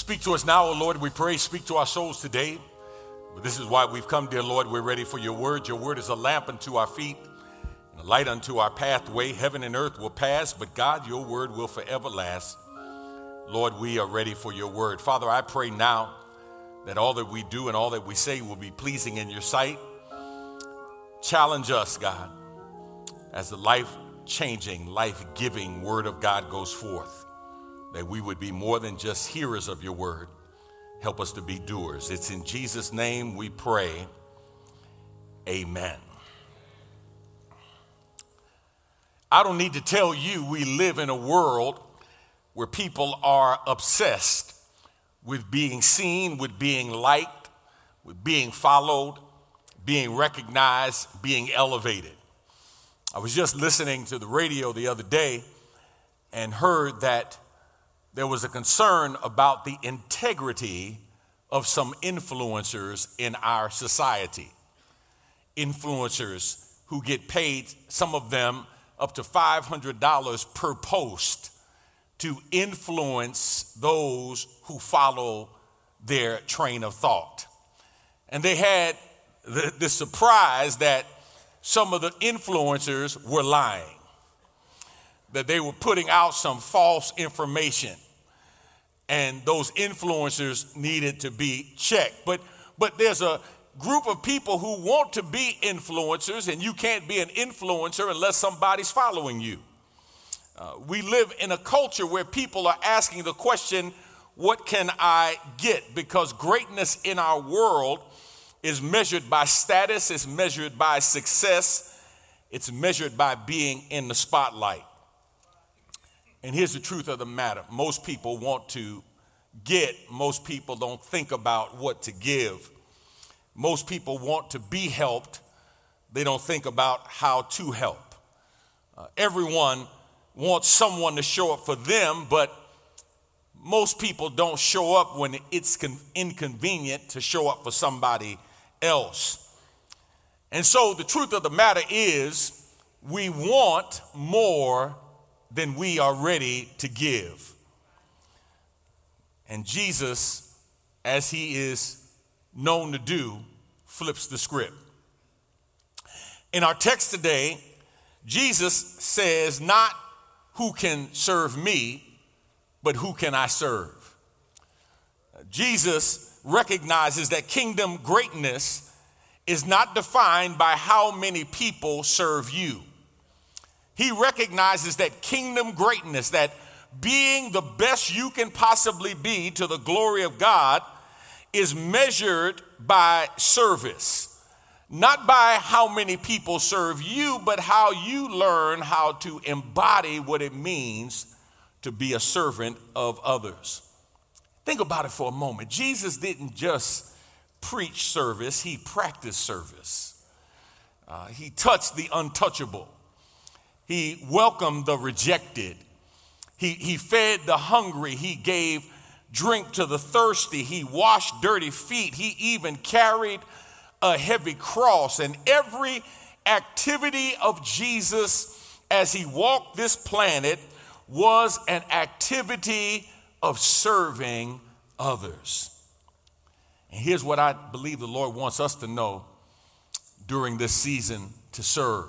Speak to us now, O Lord, we pray. Speak to our souls today. This is why we've come, dear Lord. We're ready for your word. Your word is a lamp unto our feet and a light unto our pathway. Heaven and earth will pass, but God, your word will forever last. Lord, we are ready for your word. Father, I pray now that all that we do and all that we say will be pleasing in your sight. Challenge us, God, as the life-changing, life-giving word of God goes forth, that we would be more than just hearers of your word. Help us to be doers. It's in Jesus' name we pray. Amen. I don't need to tell you we live in a world where people are obsessed with being seen, with being liked, with being followed, being recognized, being elevated. I was just listening to the radio the other day and heard that there was a concern about the integrity of some influencers in our society. Influencers who get paid, some of them up to $500 per post, to influence those who follow their train of thought. And they had the surprise that some of the influencers were lying, that they were putting out some false information, and those influencers needed to be checked. But there's a group of people who want to be influencers, and you can't be an influencer unless somebody's following you. We live in a culture where people are asking the question, what can I get? Because greatness in our world is measured by status, it's measured by success, it's measured by being in the spotlight. And here's the truth of the matter. Most people want to get, most people don't think about what to give. Most people want to be helped, they don't think about how to help. Everyone wants someone to show up for them, but most people don't show up when it's inconvenient to show up for somebody else. And so the truth of the matter is we want more than we are ready to give. And Jesus, as he is known to do, flips the script. In our text today, Jesus says not who can serve me, but who can I serve? Jesus recognizes that kingdom greatness is not defined by how many people serve you. He recognizes that kingdom greatness, that being the best you can possibly be to the glory of God, is measured by service. Not by how many people serve you, but how you learn how to embody what it means to be a servant of others. Think about it for a moment. Jesus didn't just preach service, he practiced service. He touched the untouchable. He welcomed the rejected. He fed the hungry. He gave drink to the thirsty. He washed dirty feet. He even carried a heavy cross. And every activity of Jesus as he walked this planet was an activity of serving others. And here's what I believe the Lord wants us to know during this season to serve.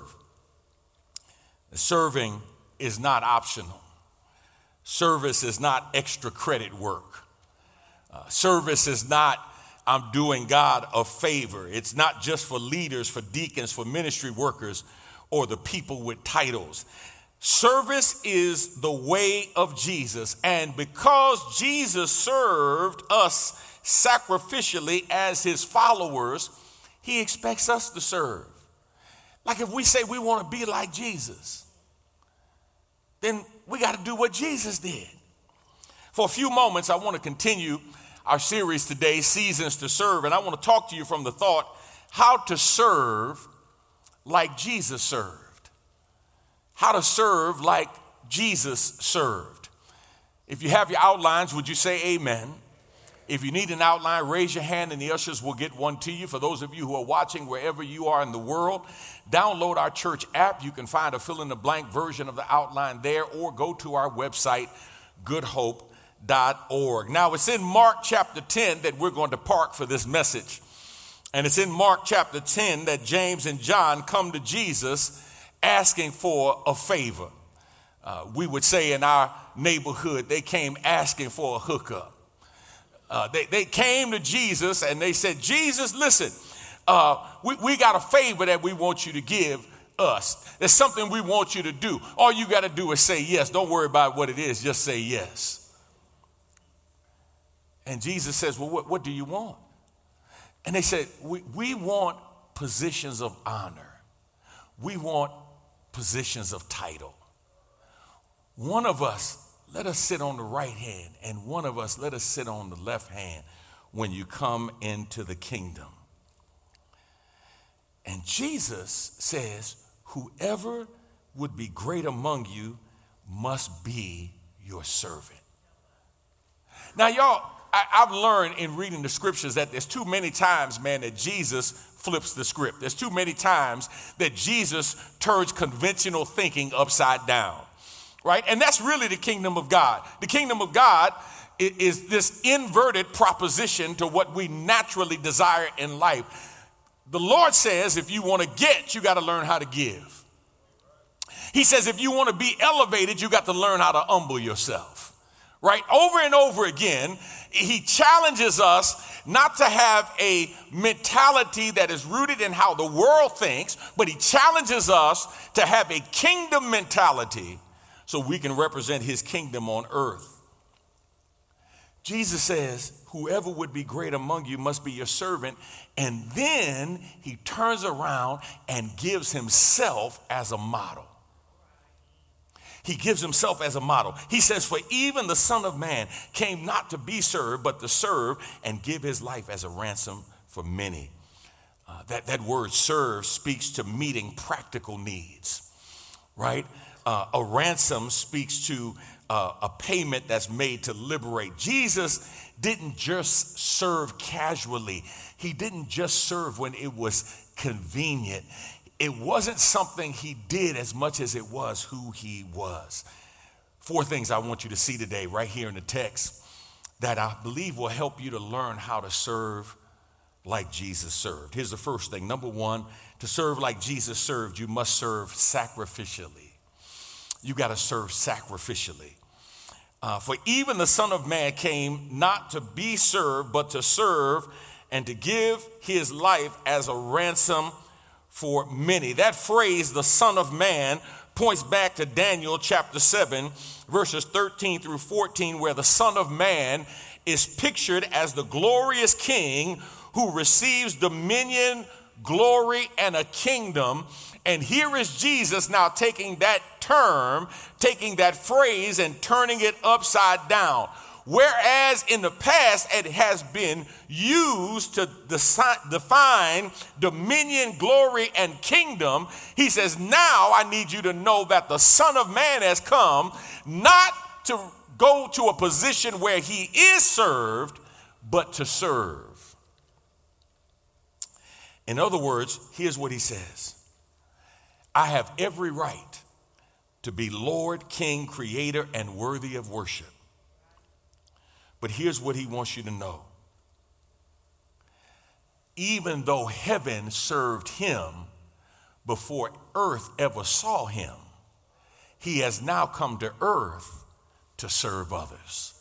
Serving is not optional. Service is not extra credit work. Service is not, I'm doing God a favor. It's not just for leaders, for deacons, for ministry workers, or the people with titles. Service is the way of Jesus. And because Jesus served us sacrificially as his followers, he expects us to serve. Like if we say we want to be like Jesus, then we got to do what Jesus did. For a few moments, I want to continue our series today, Seasons to Serve, and I want to talk to you from the thought, how to serve like Jesus served. How to serve like Jesus served. If you have your outlines, would you say amen? If you need an outline, raise your hand and the ushers will get one to you. For those of you who are watching wherever you are in the world, download our church app. You can find a fill-in-the-blank version of the outline there, or go to our website, goodhope.com. Now, it's in Mark chapter 10 that we're going to park for this message. And it's in Mark chapter 10 that James and John come to Jesus asking for a favor. We would say in our neighborhood, they came asking for a hookup. They came to Jesus and they said, Jesus, listen, we got a favor that we want you to give us. There's something we want you to do. All you got to do is say yes. Don't worry about what it is. Just say yes. And Jesus says, well, what do you want? And they said, we want positions of honor. We want positions of title. One of us, let us sit on the right hand, and one of us, let us sit on the left hand when you come into the kingdom. And Jesus says, whoever would be great among you must be your servant. Now, y'all, I've learned in reading the scriptures that there's too many times, man, that Jesus flips the script. There's too many times that Jesus turns conventional thinking upside down, right? And that's really the kingdom of God. The kingdom of God is this inverted proposition to what we naturally desire in life. The Lord says if you want to get, you got to learn how to give. He says if you want to be elevated, you got to learn how to humble yourself. Right? Over and over again, he challenges us not to have a mentality that is rooted in how the world thinks, but he challenges us to have a kingdom mentality so we can represent his kingdom on earth. Jesus says, whoever would be great among you must be your servant. And then he turns around and gives himself as a model. He gives himself as a model. He says, for even the Son of Man came not to be served, but to serve and give his life as a ransom for many. That word serve speaks to meeting practical needs, right? A ransom speaks to a payment that's made to liberate. Jesus didn't just serve casually. He didn't just serve when it was convenient. It wasn't something he did as much as it was who he was. 4 things I want you to see today right here in the text that I believe will help you to learn how to serve like Jesus served. Here's the first thing. Number 1, to serve like Jesus served, you must serve sacrificially. You got to serve sacrificially. For even the Son of Man came not to be served, but to serve and to give his life as a ransom for many. That phrase, the Son of Man, points back to Daniel chapter 7, verses 13 through 14, where the Son of Man is pictured as the glorious king who receives dominion, glory, and a kingdom. And here is Jesus now taking that term, taking that phrase and turning it upside down. Whereas in the past it has been used to define dominion, glory, and kingdom, he says, now I need you to know that the Son of Man has come not to go to a position where he is served, but to serve. In other words, here's what he says. I have every right to be Lord, King, Creator, and worthy of worship. But here's what he wants you to know. Even though heaven served him before earth ever saw him, he has now come to earth to serve others.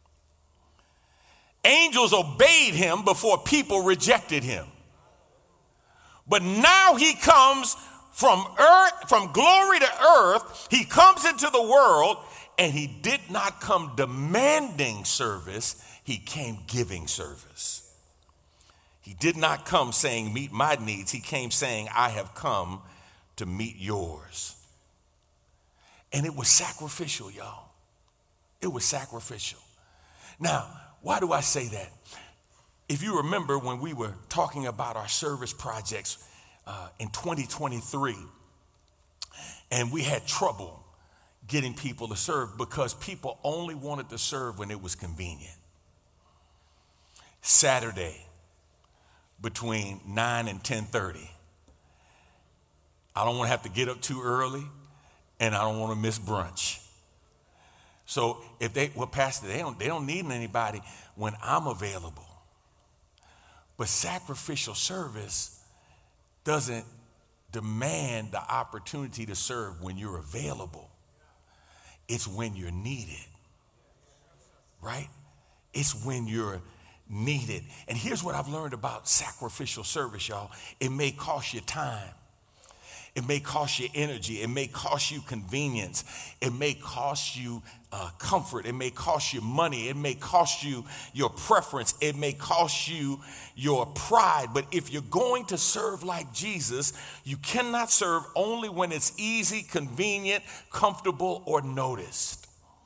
Angels obeyed him before people rejected him. But now he comes from earth, from glory to earth. He comes into the world. And he did not come demanding service, he came giving service. He did not come saying, meet my needs. He came saying, I have come to meet yours. And it was sacrificial, y'all. It was sacrificial. Now, why do I say that? If you remember when we were talking about our service projects in 2023, and we had trouble getting people to serve because people only wanted to serve when it was convenient. Saturday between 9 and 10:30. I don't want to have to get up too early, and I don't want to miss brunch. So if Pastor, they don't need anybody when I'm available. But sacrificial service doesn't demand the opportunity to serve when you're available. It's when you're needed, right? It's when you're needed. And here's what I've learned about sacrificial service, y'all. It may cost you time. It may cost you energy. It may cost you convenience. It may cost you comfort. It may cost you money. It may cost you your preference. It may cost you your pride. But if you're going to serve like Jesus, you cannot serve only when it's easy, convenient, comfortable, or noticed.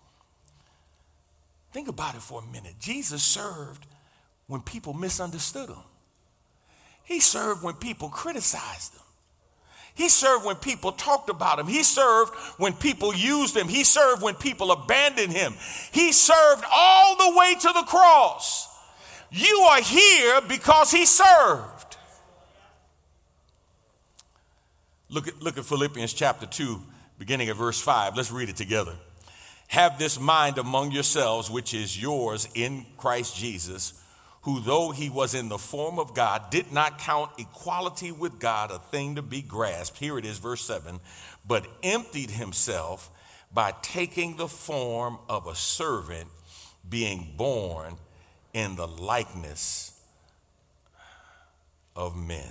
Think about it for a minute. Jesus served when people misunderstood him. He served when people criticized him. He served when people talked about him. He served when people used him. He served when people abandoned him. He served all the way to the cross. You are here because he served. Look at Philippians chapter 2, beginning at verse 5. Let's read it together. Have this mind among yourselves, which is yours in Christ Jesus, who though he was in the form of God, did not count equality with God a thing to be grasped. Here it is, verse 7, but emptied himself by taking the form of a servant, being born in the likeness of men.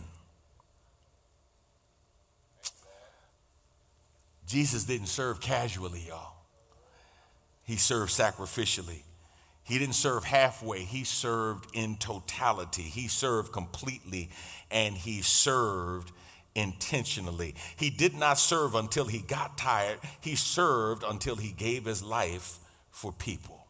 Jesus didn't serve casually, y'all. He served sacrificially. He didn't serve halfway. He served in totality. He served completely, and he served intentionally. He did not serve until he got tired. He served until he gave his life for people.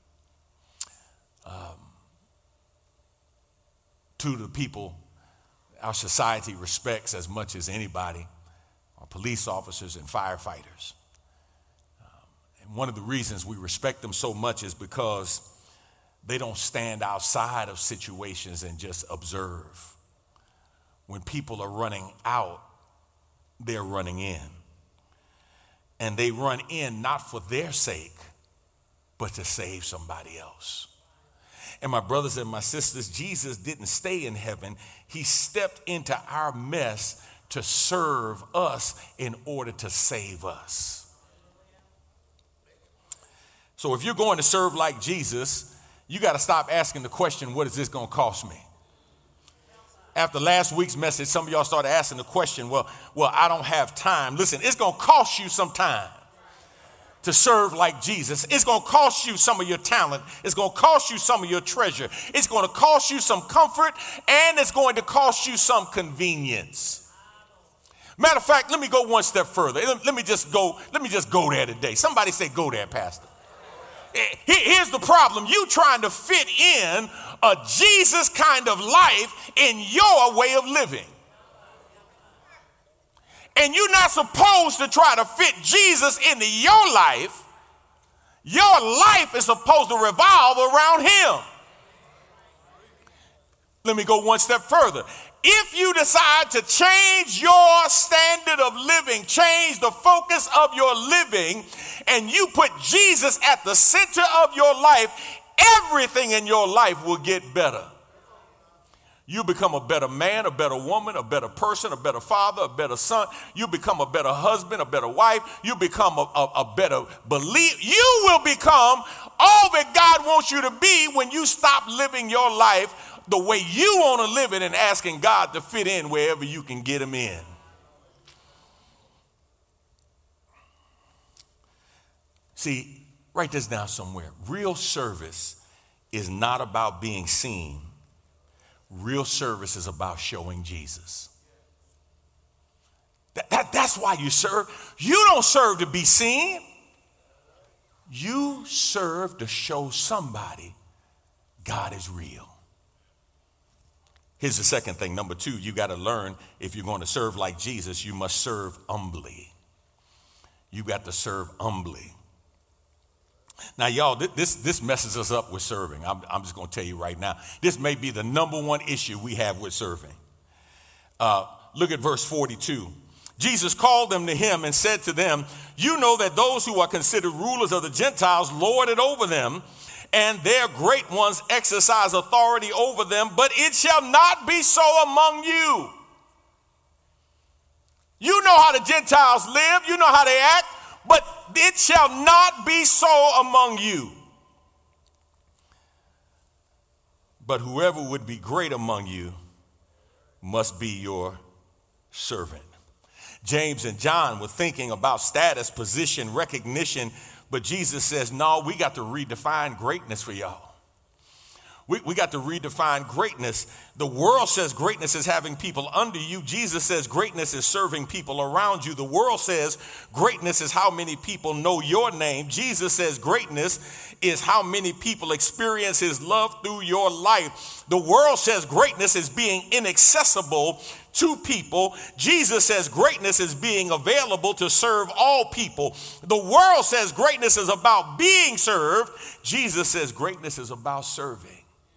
Two of the people our society respects as much as anybody are police officers and firefighters. One of the reasons we respect them so much is because they don't stand outside of situations and just observe. When people are running out, they're running in. And they run in not for their sake, but to save somebody else. And my brothers and my sisters, Jesus didn't stay in heaven. He stepped into our mess to serve us in order to save us. So if you're going to serve like Jesus, you got to stop asking the question, what is this going to cost me? After last week's message, some of y'all started asking the question, well, I don't have time. Listen, it's going to cost you some time to serve like Jesus. It's going to cost you some of your talent. It's going to cost you some of your treasure. It's going to cost you some comfort, and it's going to cost you some convenience. Matter of fact, let me go one step further. Let me just go there today. Somebody say, go there, Pastor. Here's the problem. You trying to fit in a Jesus kind of life in your way of living. And you're not supposed to try to fit Jesus into your life. Your life is supposed to revolve around him. Let me go one step further. If you decide to change your standard of living, change the focus of your living, and you put Jesus at the center of your life, everything in your life will get better. You become a better man, a better woman, a better person, a better father, a better son. You become a better husband, a better wife. You become a better believer. You will become all that God wants you to be when you stop living your life the way you want to live it and asking God to fit in wherever you can get him in. See, write this down somewhere. Real service is not about being seen. Real service is about showing Jesus. That's why you serve. You don't serve to be seen. You serve to show somebody God is real. Here's the second thing. Number two, you got to learn, if you're going to serve like Jesus, you must serve humbly. You got to serve humbly. Now, y'all, this messes us up with serving. I'm just going to tell you right now. This may be the number one issue we have with serving. Look at verse 42. Jesus called them to him and said to them, you know that those who are considered rulers of the Gentiles lord it over them, and their great ones exercise authority over them, but it shall not be so among you. You know how the Gentiles live, you know how they act, but it shall not be so among you. But whoever would be great among you must be your servant. James and John were thinking about status, position, recognition, but Jesus says, no, we got to redefine greatness for y'all. We got to redefine greatness. The world says greatness is having people under you. Jesus says greatness is serving people around you. The world says greatness is how many people know your name. Jesus says greatness is how many people experience his love through your life. The world says greatness is being inaccessible to people. Jesus says greatness is being available to serve all people. The world says greatness is about being served. Jesus says greatness is about serving.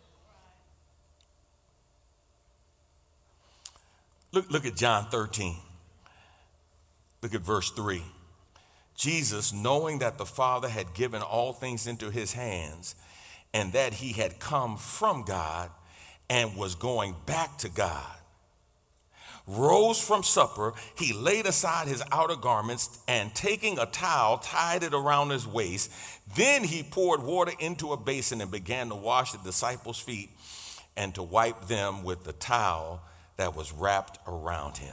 Look at John 13. Look at verse 3. Jesus, knowing that the Father had given all things into his hands, and that he had come from God and was going back to God, rose from supper. He laid aside his outer garments, and taking a towel, tied it around his waist. Then he poured water into a basin and began to wash the disciples' feet and to wipe them with the towel that was wrapped around him.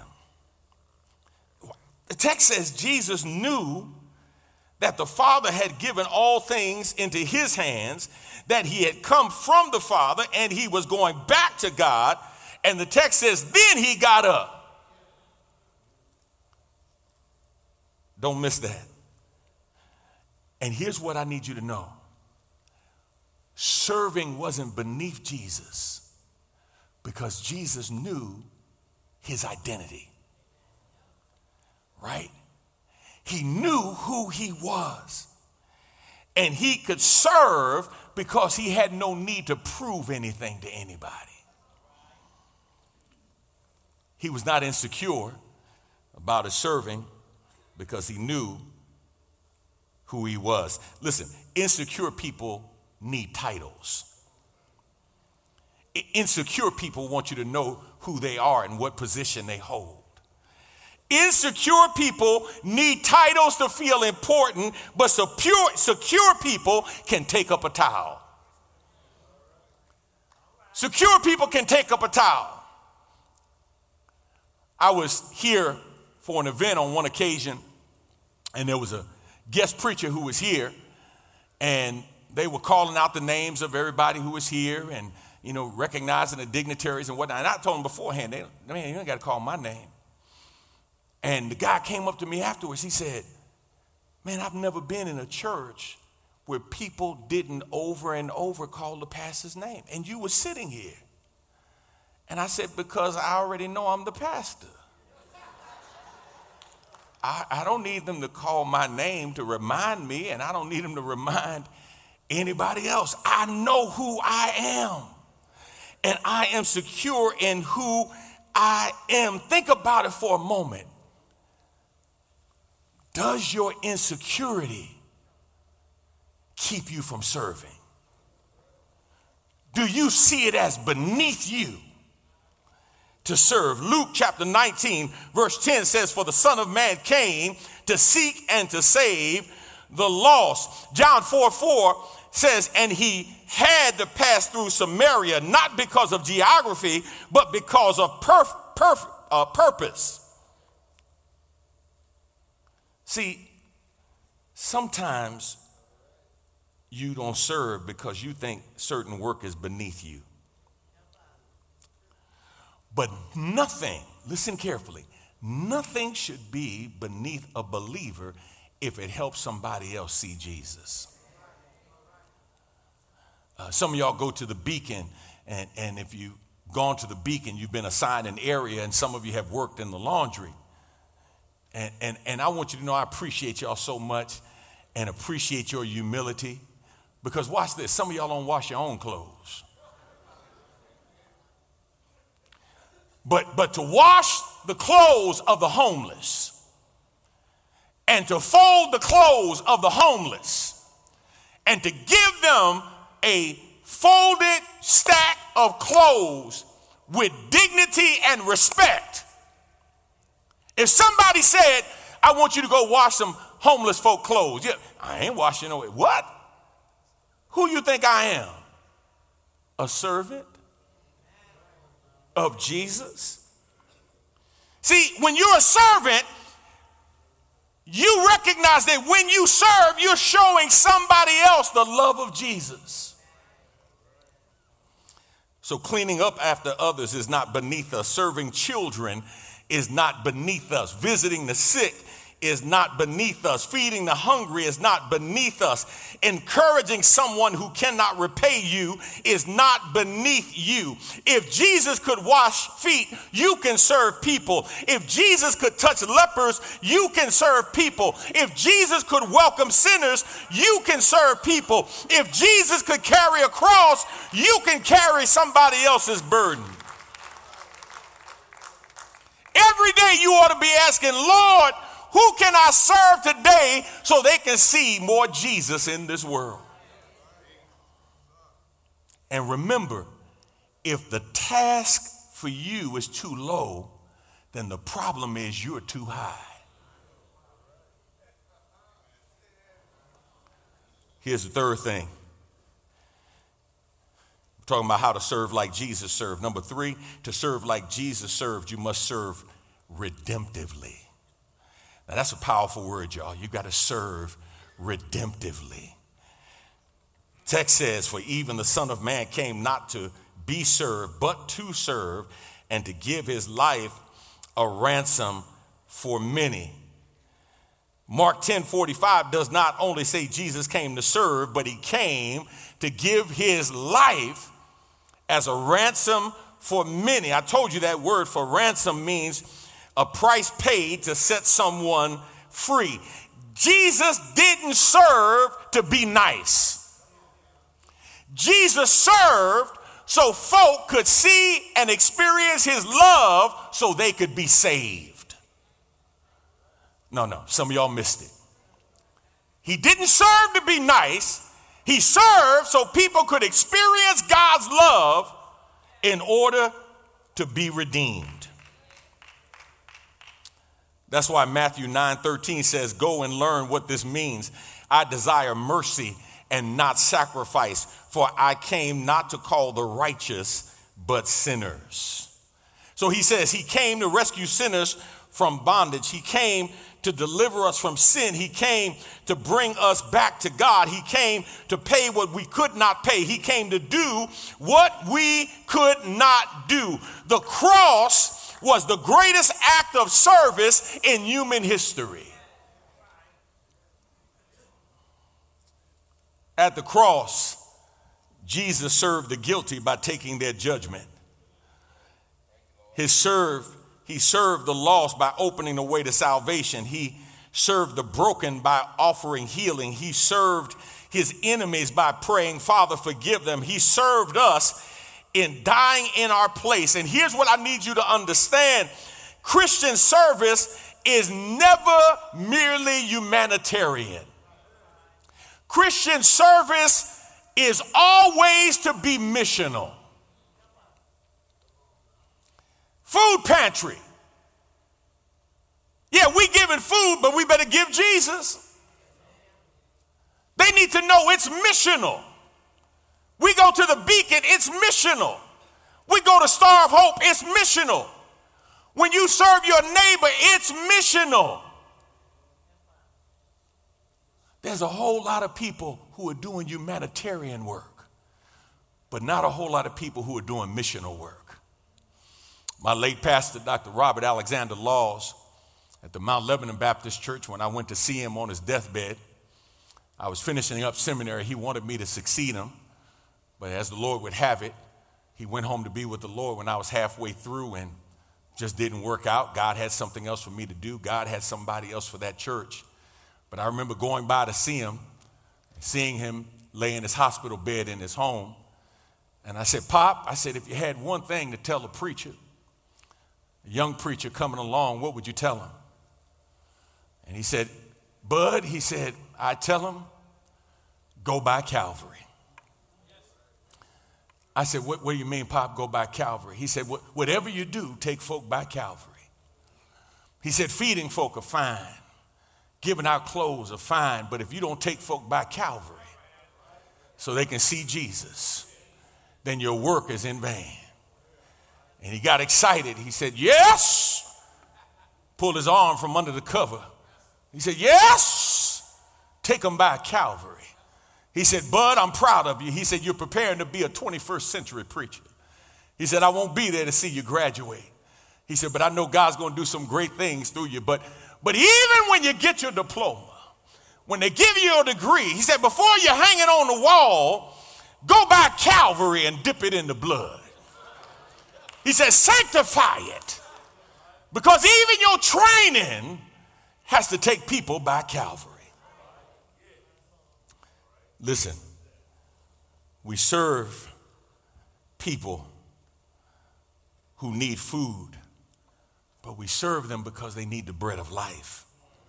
The text says Jesus knew that the Father had given all things into his hands, that he had come from the Father and he was going back to God. And the text says, then he got up. Don't miss that. And here's what I need you to know. Serving wasn't beneath Jesus, because Jesus knew his identity, right? He knew who he was, and he could serve because he had no need to prove anything to anybody. He was not insecure about his serving because he knew who he was. Listen, insecure people need titles. Insecure people want you to know who they are and what position they hold. Insecure people need titles to feel important, but secure people can take up a towel. Secure people can take up a towel. I was here for an event on one occasion, and there was a guest preacher who was here, and they were calling out the names of everybody who was here and recognizing the dignitaries and whatnot. And I told them beforehand, man, you ain't got to call my name. And the guy came up to me afterwards. He said, man, I've never been in a church where people didn't over and over call the pastor's name. And you were sitting here. And I said, because I already know I'm the pastor. I don't need them to call my name to remind me, and I don't need them to remind anybody else. I know who I am. And I am secure in who I am. Think about it for a moment. Does your insecurity keep you from serving? Do you see it as beneath you to serve? Luke chapter 19, verse 10 says, for the Son of Man came to seek and to save the lost. John 4:4 says, and he had to pass through Samaria, not because of geography, but because of purpose. See, sometimes you don't serve because you think certain work is beneath you. But nothing, listen carefully, nothing should be beneath a believer if it helps somebody else see Jesus. Some of y'all go to the Beacon, and if you've gone to the Beacon, you've been assigned an area, and some of you have worked in the laundry. And I want you to know I appreciate y'all so much and appreciate your humility, because watch this, some of y'all don't wash your own clothes. But to wash the clothes of the homeless and to fold the clothes of the homeless and to give them a folded stack of clothes with dignity and respect. If somebody said, I want you to go wash some homeless folk clothes. Yeah, I ain't washing no. What? Who you think I am? A servant of Jesus? See, when you're a servant, you recognize that when you serve, you're showing somebody else the love of Jesus. So cleaning up after others is not beneath us. Serving children is not beneath us. Visiting the sick is not beneath us. Feeding the hungry is not beneath us. Encouraging someone who cannot repay you is not beneath you. If Jesus could wash feet, you can serve people. If Jesus could touch lepers, you can serve people. If Jesus could welcome sinners, you can serve people. If Jesus could carry a cross, you can carry somebody else's burden. Every day you ought to be asking, Lord, who can I serve today so they can see more Jesus in this world? And remember, if the task for you is too low, then the problem is you're too high. Here's the third thing. We're talking about how to serve like Jesus served. Number 3, to serve like Jesus served, you must serve redemptively. Now that's a powerful word, y'all. You got to serve redemptively. Text says, for even the Son of Man came not to be served, but to serve and to give his life a ransom for many. Mark 10:45 does not only say Jesus came to serve, but he came to give his life as a ransom for many. I told you that word for ransom means a price paid to set someone free. Jesus didn't serve to be nice. Jesus served so folk could see and experience his love so they could be saved. No, some of y'all missed it. He didn't serve to be nice. He served so people could experience God's love in order to be redeemed. That's why Matthew 9:13 says, go and learn what this means. I desire mercy and not sacrifice, for I came not to call the righteous, but sinners. So he says he came to rescue sinners from bondage. He came to deliver us from sin. He came to bring us back to God. He came to pay what we could not pay. He came to do what we could not do. The cross was the greatest act of service in human history. At the cross, Jesus served the guilty by taking their judgment. He served the lost by opening the way to salvation. He served the broken by offering healing. He served his enemies by praying, Father, forgive them. He served us in dying in our place. And here's what I need you to understand. Christian service is never merely humanitarian. Christian service is always to be missional. Food pantry. Yeah, we giving food, but we better give Jesus. They need to know it's missional. We go to the Beacon, it's missional. We go to Star of Hope, it's missional. When you serve your neighbor, it's missional. There's a whole lot of people who are doing humanitarian work, but not a whole lot of people who are doing missional work. My late pastor, Dr. Robert Alexander Laws, at the Mount Lebanon Baptist Church, when I went to see him on his deathbed, I was finishing up seminary. He wanted me to succeed him. But as the Lord would have it, he went home to be with the Lord when I was halfway through and just didn't work out. God had something else for me to do. God had somebody else for that church. But I remember going by to see him, seeing him lay in his hospital bed in his home. And I said, Pop, I said, if you had one thing to tell a preacher, A young preacher coming along, what would you tell him? And he said, Bud, he said, I tell him, go by Calvary. I said, what do you mean, Pop, go by Calvary? He said, whatever you do, take folk by Calvary. He said, feeding folk are fine. Giving out clothes are fine. But if you don't take folk by Calvary so they can see Jesus, then your work is in vain. And he got excited. He said, yes. Pulled his arm from under the cover. He said, yes. Take them by Calvary. He said, Bud, I'm proud of you. He said, you're preparing to be a 21st century preacher. He said, I won't be there to see you graduate. He said, but I know God's going to do some great things through you. But even when you get your diploma, when they give you your degree, he said, before you hang it on the wall, go by Calvary and dip it in the blood. He said, sanctify it. Because even your training has to take people by Calvary. Listen, we serve people who need food, but we serve them because they need the bread of life.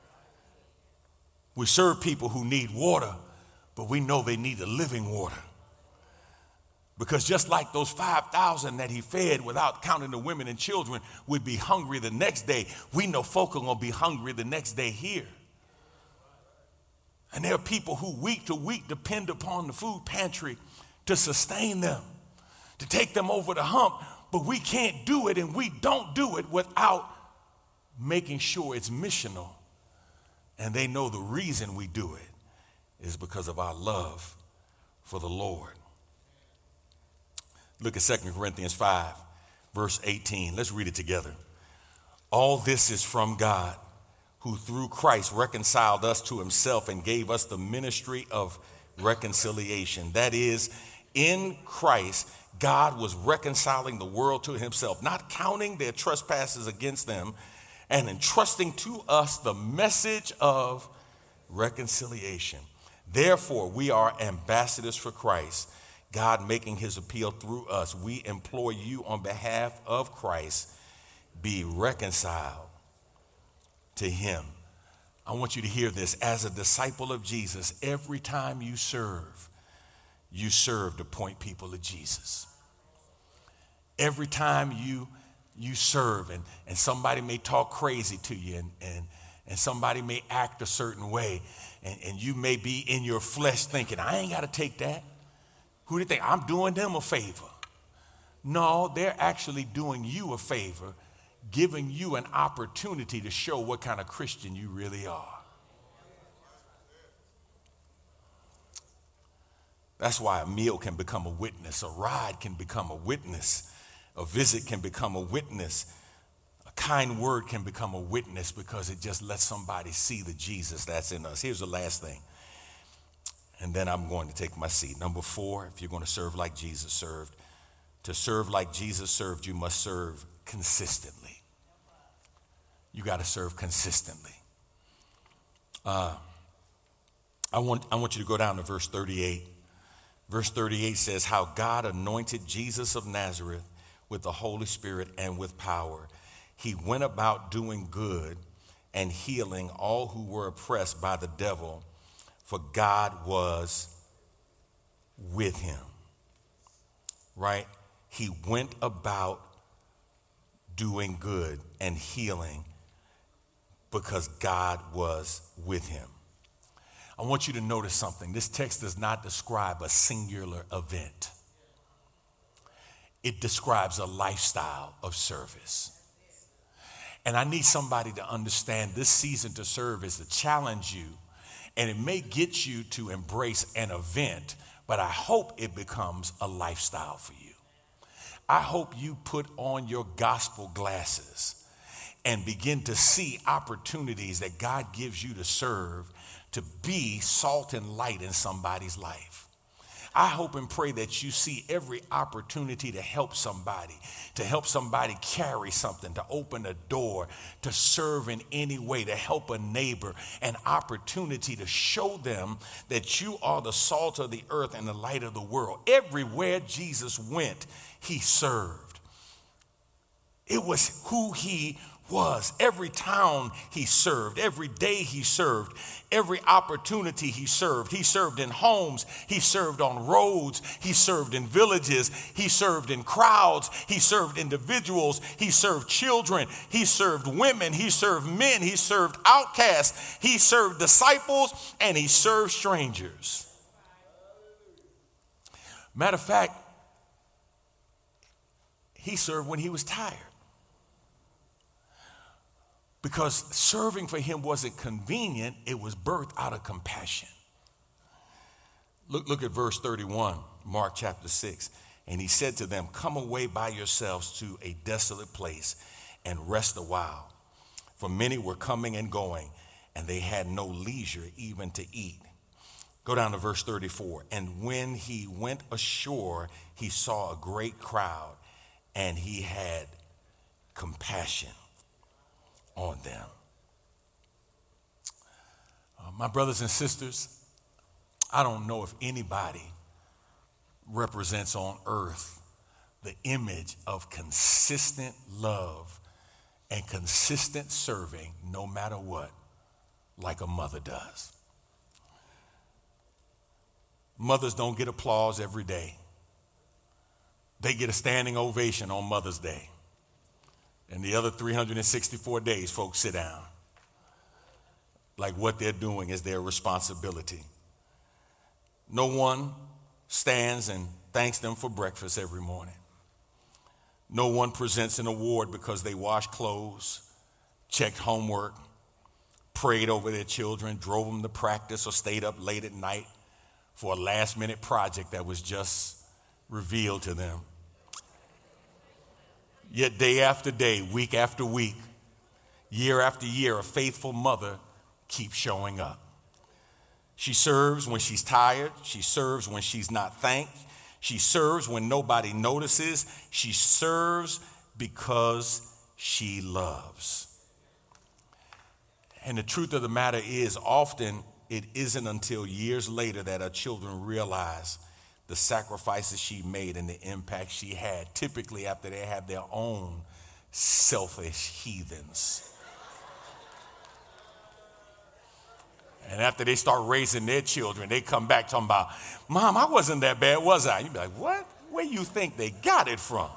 We serve people who need water, but we know they need the living water. Because just like those 5,000 that he fed without counting the women and children would be hungry the next day, we know folk are going to be hungry the next day here. And there are people who week to week depend upon the food pantry to sustain them, to take them over the hump. But we can't do it, and we don't do it without making sure it's missional. And they know the reason we do it is because of our love for the Lord. Look at 2 Corinthians 5, verse 18. Let's read it together. All this is from God, who through Christ reconciled us to himself and gave us the ministry of reconciliation. That is, in Christ, God was reconciling the world to himself, not counting their trespasses against them, and entrusting to us the message of reconciliation. Therefore, we are ambassadors for Christ, God making his appeal through us. We implore you on behalf of Christ, be reconciled to him. I want you to hear this. As a disciple of Jesus, every time you serve to point people to Jesus. Every time you serve, and somebody may talk crazy to you, and somebody may act a certain way, and you may be in your flesh thinking, I ain't got to take that. Who do you think? I'm doing them a favor. No, they're actually doing you a favor, giving you an opportunity to show what kind of Christian you really are. That's why a meal can become a witness, a ride can become a witness, a visit can become a witness, a kind word can become a witness, because it just lets somebody see the Jesus that's in us. Here's the last thing, and then I'm going to take my seat. Number 4, if you're going to serve like Jesus served, to serve like Jesus served, you must serve consistently. You got to serve consistently. I want you to go down to verse 38. Verse 38 says, how God anointed Jesus of Nazareth with the Holy Spirit and with power. He went about doing good and healing all who were oppressed by the devil, for God was with him. Right? He went about doing good and healing because God was with him. I want you to notice something. This text does not describe a singular event. It describes a lifestyle of service. And I need somebody to understand this season to serve is to challenge you, and it may get you to embrace an event, but I hope it becomes a lifestyle for you. I hope you put on your gospel glasses and begin to see opportunities that God gives you to serve, to be salt and light in somebody's life. I hope and pray that you see every opportunity to help somebody carry something, to open a door, to serve in any way, to help a neighbor, an opportunity to show them that you are the salt of the earth and the light of the world. Everywhere Jesus went, he served. It was who he was. Every town he served, every day he served, every opportunity he served. He served in homes, he served on roads, he served in villages, he served in crowds, he served individuals, he served children, he served women, he served men, he served outcasts, he served disciples, and he served strangers. Matter of fact, he served when he was tired. Because serving for him wasn't convenient, it was birthed out of compassion. Look at verse 31, Mark chapter 6. And he said to them, come away by yourselves to a desolate place and rest a while. For many were coming and going, and they had no leisure even to eat. Go down to verse 34. And when he went ashore, he saw a great crowd, and he had compassion on them. My brothers and sisters, I don't know if anybody represents on earth the image of consistent love and consistent serving no matter what, like a mother does. Mothers don't get applause every day. They get a standing ovation on Mother's Day. And the other 364 days, folks sit down. Like what they're doing is their responsibility. No one stands and thanks them for breakfast every morning. No one presents an award because they washed clothes, checked homework, prayed over their children, drove them to practice, or stayed up late at night for a last-minute project that was just revealed to them. Yet day after day, week after week, year after year, a faithful mother keeps showing up. She serves when she's tired. She serves when she's not thanked. She serves when nobody notices. She serves because she loves. And the truth of the matter is, often it isn't until years later that our children realize the sacrifices she made and the impact she had, typically after they have their own selfish heathens. And after they start raising their children, they come back talking about, Mom, I wasn't that bad, was I? You be like, what? Where you think they got it from?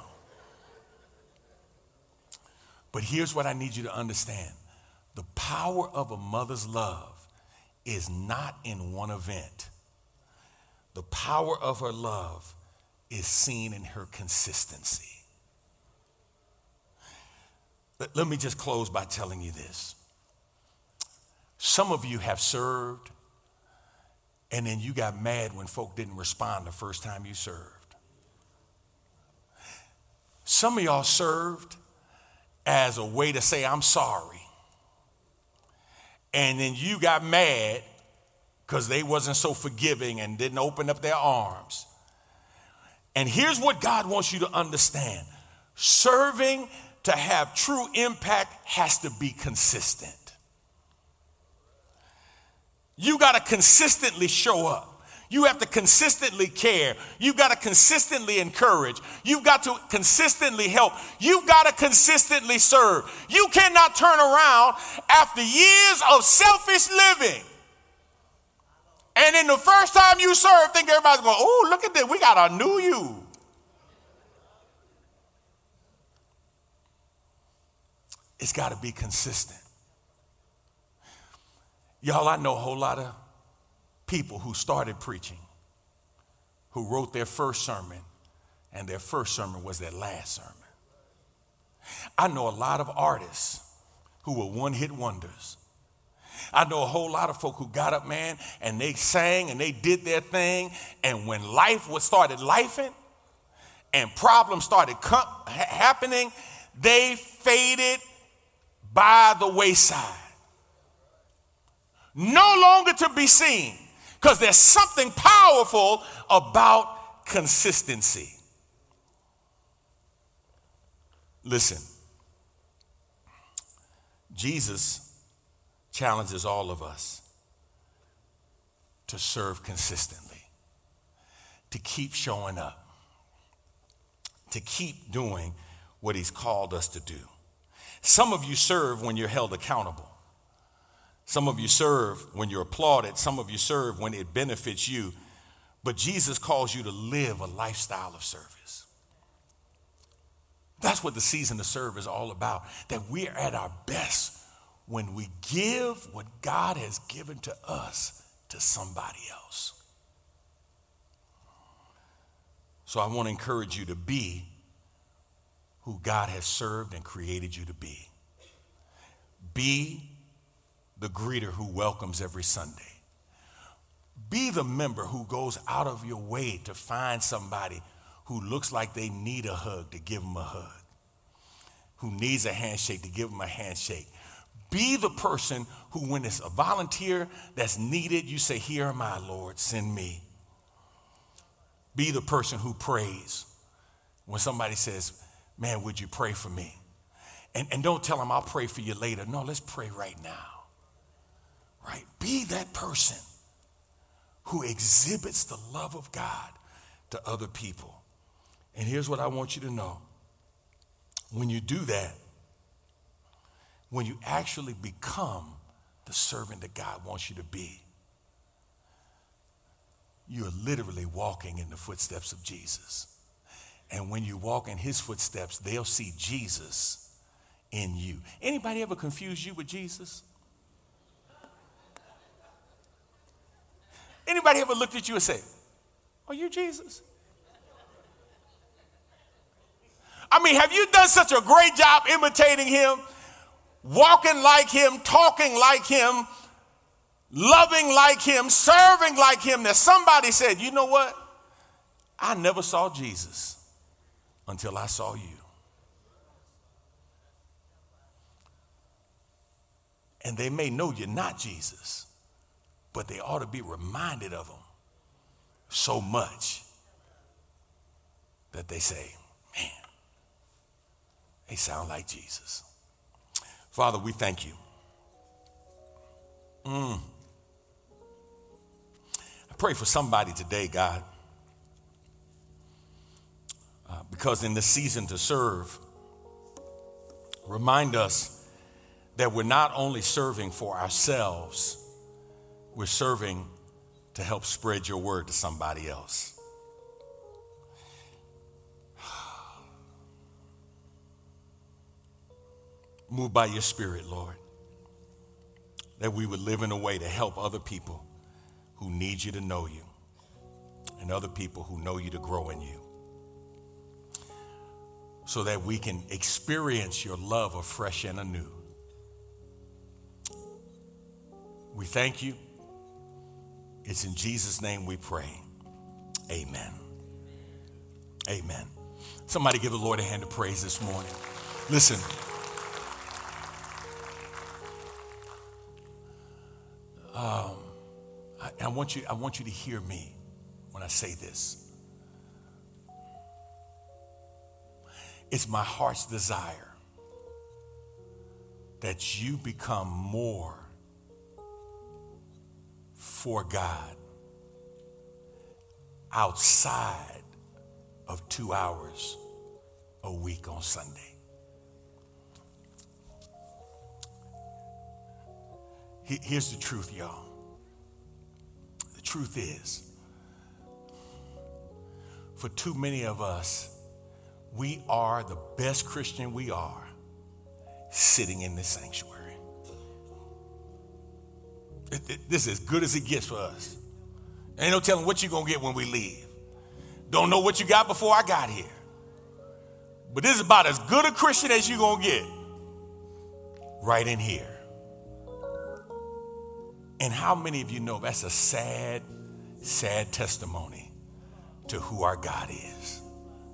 But here's what I need you to understand. The power of a mother's love is not in one event. The power of her love is seen in her consistency. Let me just close by telling you this. Some of you have served, and then you got mad when folk didn't respond the first time you served. Some of y'all served as a way to say, I'm sorry. And then you got mad because they wasn't so forgiving and didn't open up their arms. And here's what God wants you to understand. Serving to have true impact has to be consistent. You got to consistently show up. You have to consistently care. You've got to consistently encourage. You've got to consistently help. You've got to consistently serve. You cannot turn around after years of selfish living. And then the first time you serve, think everybody's going, oh, look at this. We got a new you. It's got to be consistent. Y'all, I know a whole lot of people who started preaching, who wrote their first sermon, and their first sermon was their last sermon. I know a lot of artists who were one-hit wonders. I know a whole lot of folk who got up, man, and they sang and they did their thing, and when life started lifing and problems started happening, they faded by the wayside. No longer to be seen, because there's something powerful about consistency. Listen, Jesus challenges all of us to serve consistently, to keep showing up, to keep doing what he's called us to do. Some of you serve when you're held accountable. Some of you serve when you're applauded. Some of you serve when it benefits you. But Jesus calls you to live a lifestyle of service. That's what the season to serve is all about, that we're at our best when we give what God has given to us to somebody else. So I want to encourage you to be who God has served and created you to be. Be the greeter who welcomes every Sunday. Be the member who goes out of your way to find somebody who looks like they need a hug, to give them a hug, who needs a handshake, to give them a handshake. Be the person who, when it's a volunteer that's needed, you say, here am I, Lord, send me. Be the person who prays when somebody says, man, would you pray for me? And don't tell them I'll pray for you later. No, let's pray right now. Right? Be that person who exhibits the love of God to other people. And here's what I want you to know. When you do that, when you actually become the servant that God wants you to be, you're literally walking in the footsteps of Jesus. And when you walk in his footsteps, they'll see Jesus in you. Anybody ever confuse you with Jesus? Anybody ever looked at you and say, are you Jesus? I mean, have you done such a great job imitating him, walking like him, talking like him, loving like him, serving like him, that somebody said, you know what? I never saw Jesus until I saw you. And they may know you're not Jesus, but they ought to be reminded of him so much that they say, man, they sound like Jesus. Father, we thank you. I pray for somebody today, God, because in this season to serve, remind us that we're not only serving for ourselves, we're serving to help spread your word to somebody else. Move by your spirit, Lord, that we would live in a way to help other people who need you to know you and other people who know you to grow in you, so that we can experience your love afresh and anew. We thank you. It's in Jesus' name we pray. Amen. Amen. Somebody give the Lord a hand of praise this morning. Listen. I want you to hear me when I say this. It's my heart's desire that you become more for God outside of 2 hours a week on Sunday. Here's the truth, y'all. The truth is, for too many of us, we are the best Christian we are sitting in this sanctuary. This is as good as it gets for us. Ain't no telling what you're going to get when we leave. Don't know what you got before I got here. But this is about as good a Christian as you're going to get right in here. And how many of you know that's a sad, sad testimony to who our God is?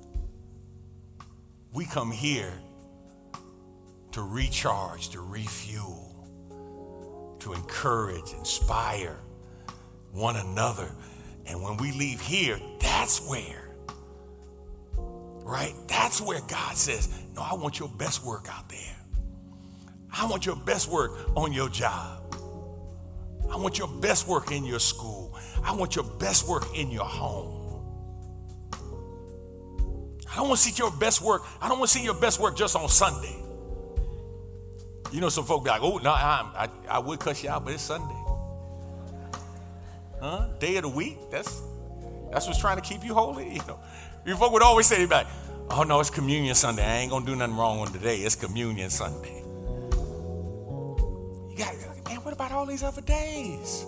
We come here to recharge, to refuel, to encourage, inspire one another. And when we leave here, that's where, right? That's where God says, no, I want your best work out there. I want your best work on your job. I want your best work in your school. I want your best work in your home. I don't want to see your best work. I don't want to see your best work just on Sunday. You know, some folk be like, oh, no, I would cuss you out, but it's Sunday. Huh? Day of the week? That's what's trying to keep you holy. You know, your folk would always say, they'd be like, oh, no, it's Communion Sunday. I ain't going to do nothing wrong on today. It's Communion Sunday. You got, man, what about all these other days?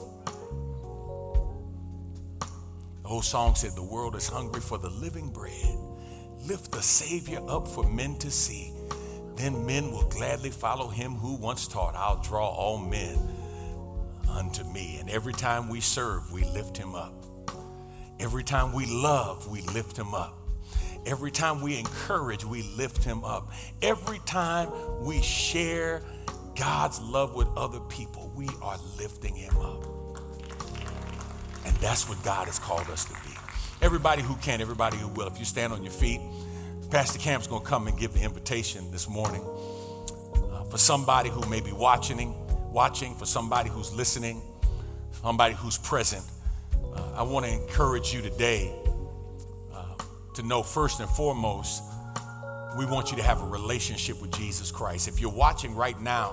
The old song said, the world is hungry for the living bread. Lift the Savior up for men to see. Then men will gladly follow him who once taught, I'll draw all men unto me. And every time we serve, we lift him up. Every time we love, we lift him up. Every time we encourage, we lift him up. Every time we share God's love with other people, we are lifting him up. And that's what God has called us to be. Everybody who can, everybody who will, if you stand on your feet, Pastor Cam's going to come and give the invitation this morning for somebody who may be watching, for somebody who's listening, somebody who's present. I want to encourage you today to know first and foremost, we want you to have a relationship with Jesus Christ. If you're watching right now,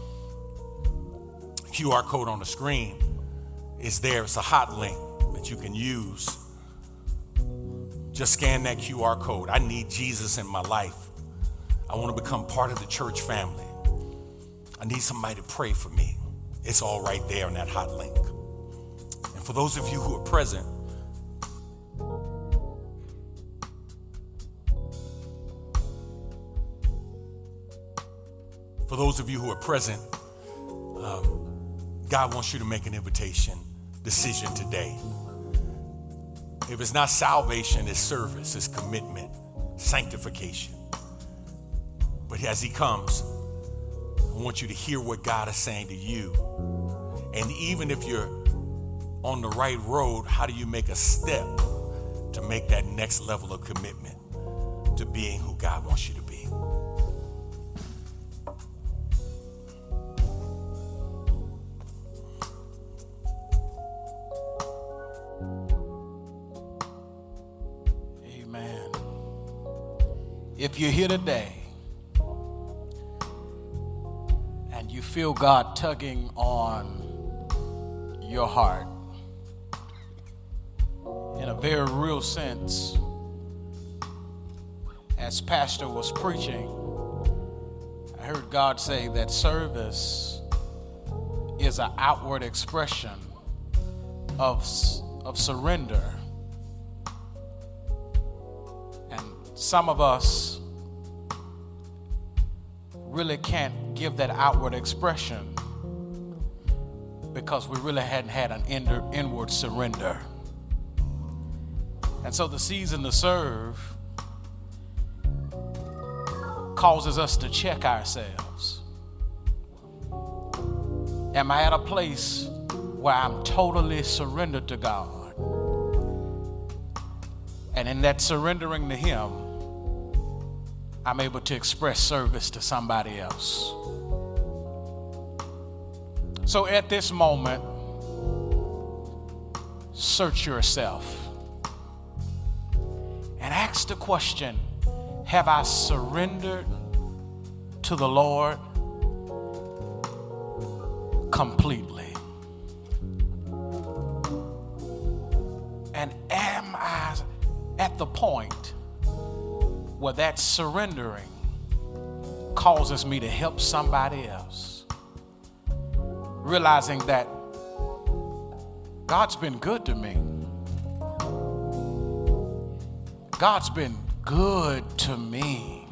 QR code on the screen is there. It's a hot link that you can use. Just scan that QR code. I need Jesus in my life. I want to become part of the church family. I need somebody to pray for me. It's all right there on that hot link. And for those of you who are present, God wants you to make an invitation decision today. If it's not salvation, it's service, it's commitment, sanctification. But as he comes, I want you to hear what God is saying to you. And even if you're on the right road, how do you make a step to make that next level of commitment to being who God wants you to be? If you're here today and you feel God tugging on your heart in a very real sense, as Pastor was preaching, I heard God say that service is an outward expression of surrender. Some of us really can't give that outward expression because we really hadn't had an inward surrender. And so the season to serve causes us to check ourselves. Am I at a place where I'm totally surrendered to God? And in that surrendering to him, I'm able to express service to somebody else. So at this moment, search yourself and ask the question, have I surrendered to the Lord completely? And am I at the point where that surrendering causes me to help somebody else, realizing that God's been good to me. God's been good to me.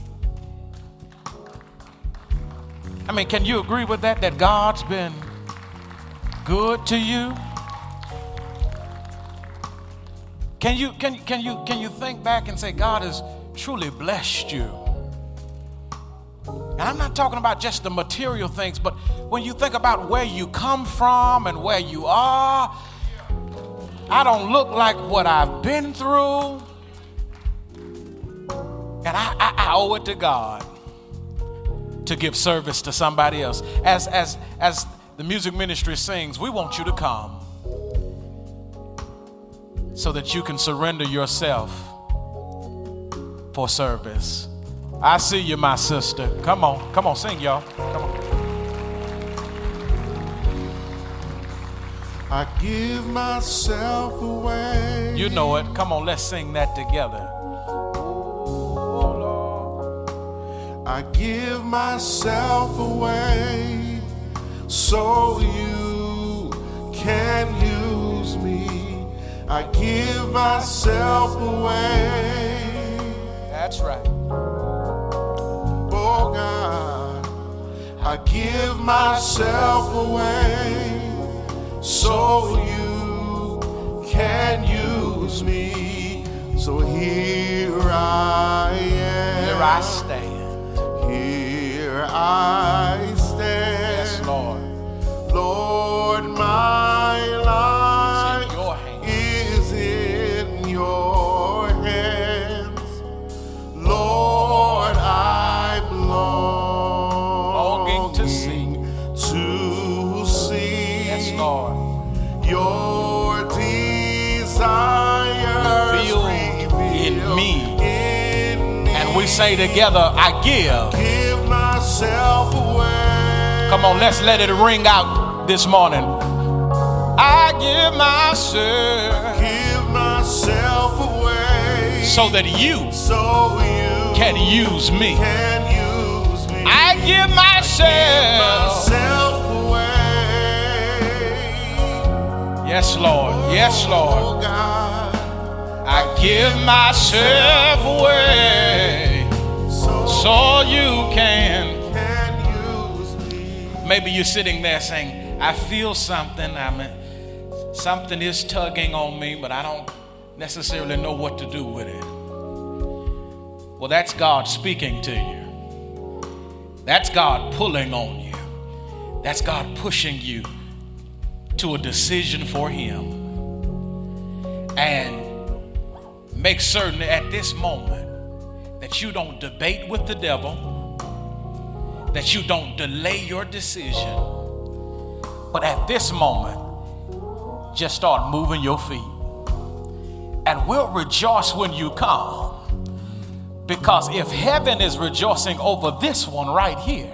I mean, can you agree with that? That God's been good to you? Can you think back and say God has truly blessed you? And I'm not talking about just the material things, but when you think about where you come from and where you are, I don't look like what I've been through. And I owe it to God to give service to somebody else. As the music ministry sings, we want you to come so that you can surrender yourself for service. I see you, my sister. Come on, sing, y'all. Come on. I give myself away. You know it. Come on, let's sing that together. I give myself away so you can use me. I give myself away. That's right. Oh God, I give myself away so you can use me. So here I am. Here I stand. Here I stand. Yes, Lord. Lord, my life is in your hands. Lord, I'm longing to see. Yes, Lord. Your desires revealed in me. And we say together, I give myself away. Come on, let's let it ring out this morning. I give myself away so that you can use me. I give myself away. Yes, Lord. Yes, Lord. Oh God, I give myself away so you can use me. Maybe you're sitting there saying, I feel something. Something is tugging on me, but I don't necessarily know what to do with it. Well, that's God speaking to you. That's God pulling on you. That's God pushing you to a decision for Him. And make certain at this moment that you don't debate with the devil, that you don't delay your decision, but at this moment, just start moving your feet. And we'll rejoice when you come, because if heaven is rejoicing over this one right here,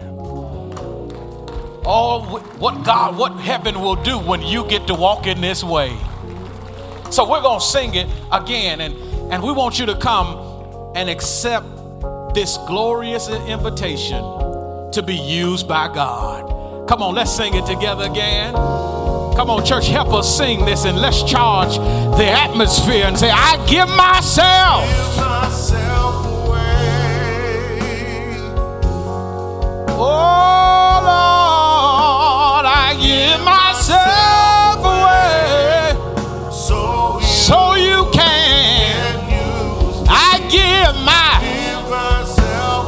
what heaven will do when you get to walk in this way. So we're going to sing it again, and we want you to come and accept this glorious invitation to be used by God. Come on, let's sing it together again. Come on, church, help us sing this, and let's charge the atmosphere and say, I give myself. Oh, Lord, I give myself away so you can. I give myself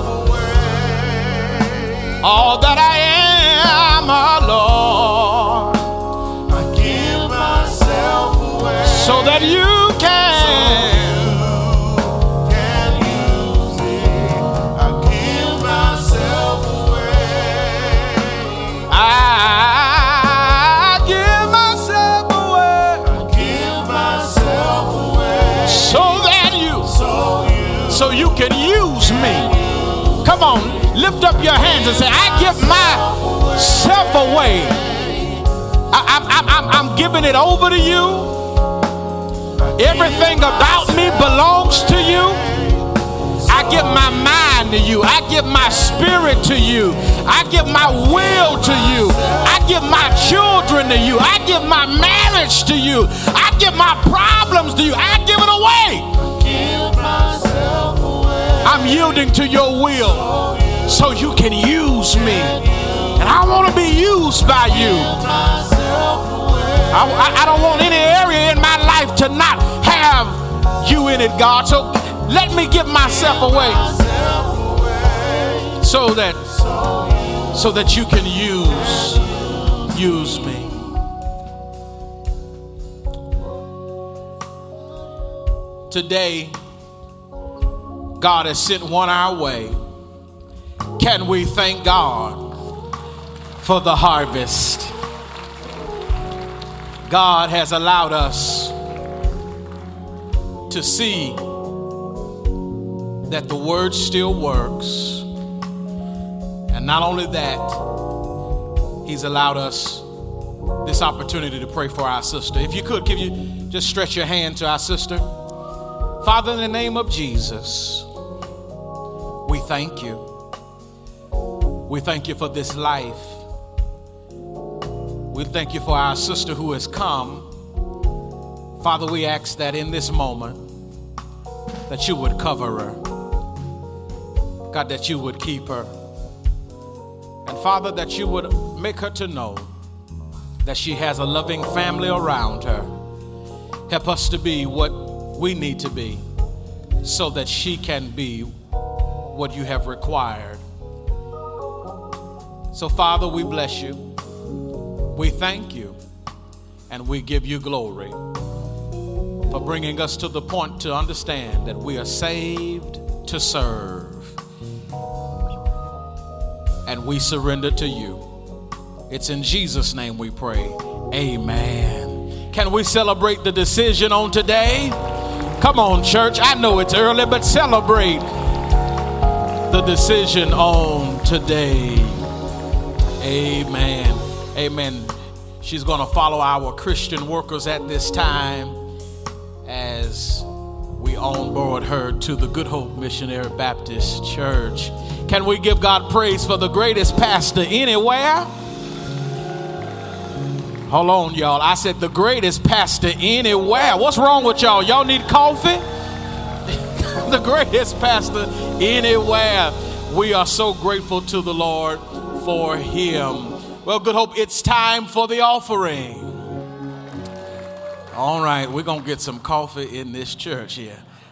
away. All that I am, oh Lord, I give myself away so that you can. use me. I give myself away. I give myself away. I give myself away so you can use me. Come on, lift up your hands and say, I give myself away. I'm giving it over to you. Everything about me belongs to you. I give my mind to you. I give my spirit to you. I give my will to you. I give my children to you. I give my marriage to you. I give my problems to you. I give it away. I'm yielding to your will so you can use me. And I want to be used by you. I don't want any area in my life to not have you in it, God. So let me give myself away so that you can use me. Today, God has sent one our way. Can we thank God for the harvest? God has allowed us to see that the word still works. And not only that, he's allowed us this opportunity to pray for our sister. If you could, can you just stretch your hand to our sister? Father, in the name of Jesus, we thank you. We thank you for this life. We thank you for our sister who has come. Father, we ask that in this moment that you would cover her. God, that you would keep her. And Father, that you would make her to know that she has a loving family around her. Help us to be what we need to be so that she can be what you have required. So Father, we bless you. We thank you. And we give you glory for bringing us to the point to understand that we are saved to serve. And we surrender to you. It's in Jesus' name we pray. Amen. Can we celebrate the decision on today? Come on, church. I know it's early, but celebrate the decision on today. Amen. Amen. She's going to follow our Christian workers at this time as we onboard her to the Good Hope Missionary Baptist Church. Can we give God praise for the greatest pastor anywhere? Hold on, y'all. I said the greatest pastor anywhere. What's wrong with y'all? Y'all need coffee? The greatest pastor anywhere. We are so grateful to the Lord for him. Well, Good Hope, it's time for the offering. All right, we're going to get some coffee in this church here.